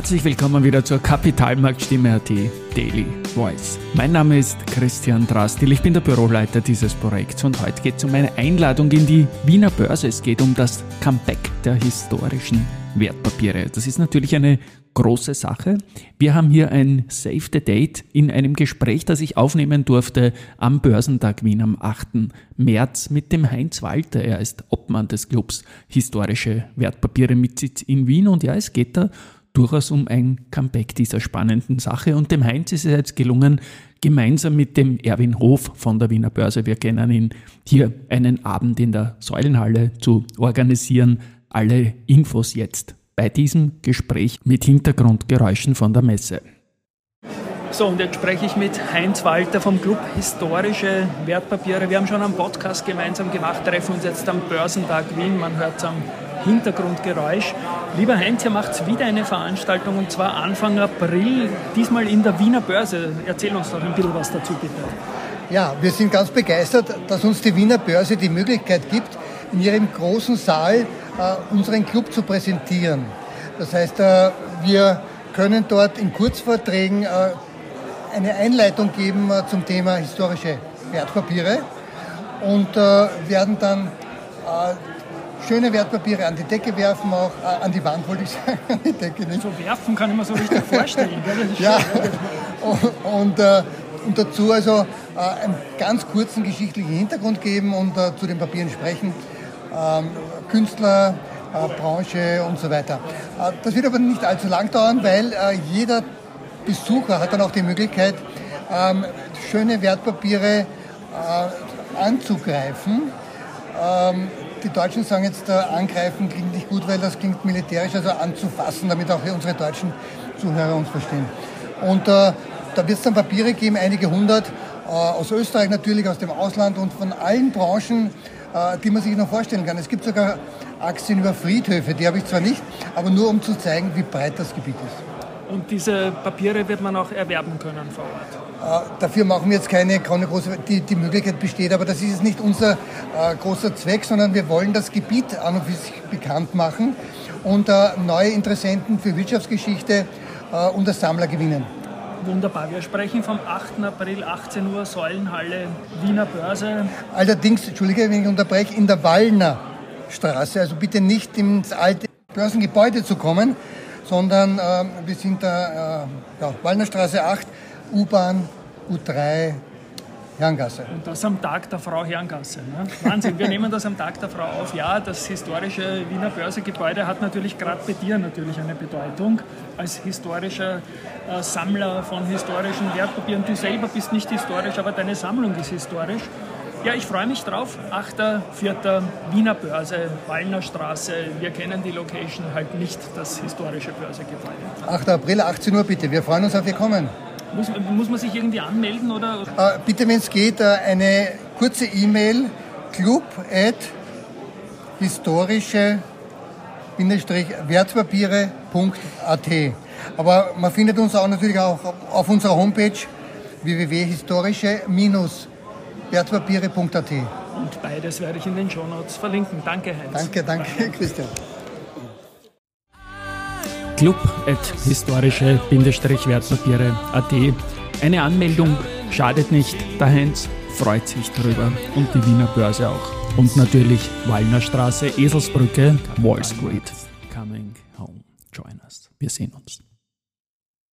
Herzlich willkommen wieder zur Kapitalmarktstimme.at Daily Voice. Mein Name ist Christian Drastil, ich bin der Büroleiter dieses Projekts und heute geht es um eine Einladung in die Wiener Börse. Es geht um das Comeback der historischen Wertpapiere. Das ist natürlich eine große Sache. Wir haben hier ein Save the Date in einem Gespräch, das ich aufnehmen durfte am Börsentag Wien am 8. März mit dem Heinz Walter. Er ist Obmann des Clubs Historische Wertpapiere mit Sitz in Wien und ja, es geht da durchaus um ein Comeback dieser spannenden Sache und dem Heinz ist es jetzt gelungen, gemeinsam mit dem Erwin Hof von der Wiener Börse, wir kennen ihn, hier einen Abend in der Säulenhalle zu organisieren. Alle Infos jetzt bei diesem Gespräch mit Hintergrundgeräuschen von der Messe. So, und jetzt spreche ich mit Heinz Walter vom Club Historische Wertpapiere. Wir haben schon einen Podcast gemeinsam gemacht, treffen uns jetzt am Börsentag Wien. Man hört es am Hintergrundgeräusch. Lieber Heinz, ihr macht wieder eine Veranstaltung und zwar Anfang April, diesmal in der Wiener Börse. Erzähl uns doch ein bisschen was dazu, bitte. Ja, wir sind ganz begeistert, dass uns die Wiener Börse die Möglichkeit gibt, in ihrem großen Saal unseren Club zu präsentieren. Das heißt, wir können dort in Kurzvorträgen eine Einleitung geben zum Thema historische Wertpapiere und werden dann schöne Wertpapiere an die Decke werfen, auch an die Wand, wollte ich sagen, an die Decke nicht. So werfen kann ich mir so richtig vorstellen. Ja, und dazu also einen ganz kurzen geschichtlichen Hintergrund geben und zu den Papieren sprechen. Künstler, Branche und so weiter. Das wird aber nicht allzu lang dauern, weil jeder Besucher hat dann auch die Möglichkeit, schöne Wertpapiere anzugreifen. Die Deutschen sagen jetzt, angreifen klingt nicht gut, weil das klingt militärisch, also anzufassen, damit auch unsere deutschen Zuhörer uns verstehen. Und da wird es dann Papiere geben, einige hundert, aus Österreich natürlich, aus dem Ausland und von allen Branchen, die man sich noch vorstellen kann. Es gibt sogar Aktien über Friedhöfe, die habe ich zwar nicht, aber nur um zu zeigen, wie breit das Gebiet ist. Und diese Papiere wird man auch erwerben können vor Ort? Dafür machen wir jetzt keine große, die Möglichkeit besteht, aber das ist nicht unser großer Zweck, sondern wir wollen das Gebiet an und für sich bekannt machen und neue Interessenten für Wirtschaftsgeschichte und als Sammler gewinnen. Wunderbar. Wir sprechen vom 8. April, 18 Uhr, Säulenhalle, Wiener Börse. Allerdings, Entschuldige, wenn ich unterbreche, in der Wallner Straße. Also bitte nicht ins alte Börsengebäude zu kommen, sondern wir sind da, Wallner Straße 8, U-Bahn, U3, Herrengasse. Und das am Tag der Frau Herrengasse. Ne? Wahnsinn, wir nehmen das am Tag der Frau auf. Ja, das historische Wiener Börsegebäude hat natürlich gerade bei dir natürlich eine Bedeutung. Als historischer Sammler von historischen Wertpapieren. Du selber bist nicht historisch, aber deine Sammlung ist historisch. Ja, ich freue mich drauf. 8.4. Wiener Börse, Wallner Straße. Wir kennen die Location halt nicht, das historische Börsegebäude. 8. April, 18 Uhr bitte. Wir freuen uns auf Ihr Kommen. Muss man sich irgendwie anmelden? Oder? Bitte, wenn es geht, eine kurze E-Mail club@historische-wertpapiere.at. Aber man findet uns auch natürlich auch auf unserer Homepage www.historische-wertpapiere.at. Und beides werde ich in den Shownotes verlinken. Danke, Heinz. Danke, Christian. club@historische-wertpapiere.at. Eine Anmeldung schadet nicht, der Heinz freut sich drüber und die Wiener Börse auch. Und natürlich Wallner Straße, Eselsbrücke, Wall Street. Coming home. Join us. Wir sehen uns.